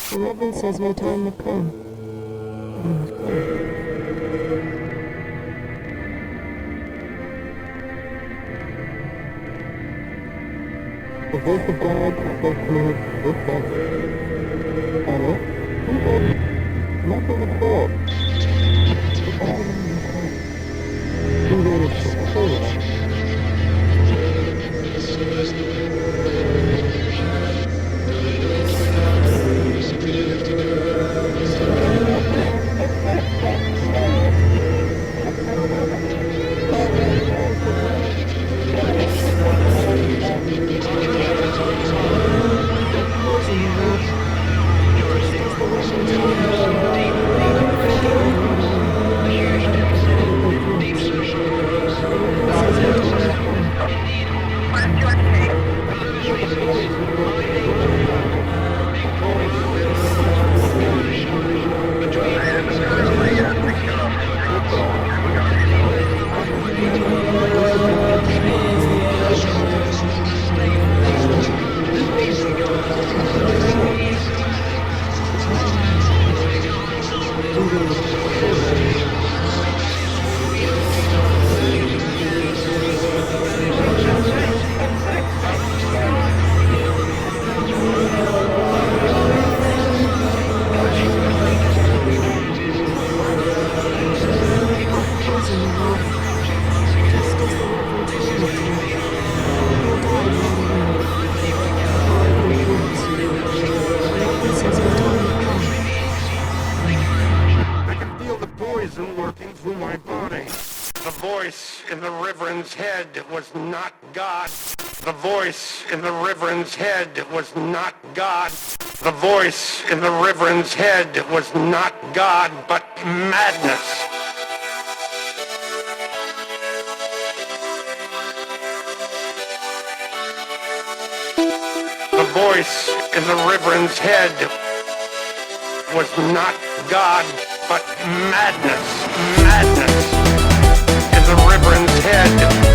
The Reverend says my time will come. And it's come. The voice of God spoke to me this day. Hello? Who told me? Nothing at all. The Bible is clear. Who wrote it so clearly? Working through my body. The voice in the Reverend's head was not God. The voice in the Reverend's head was not God. The voice in the Reverend's head was not God, but madness. The voice in the Reverend's head was not God, but madness in the Reverend's head.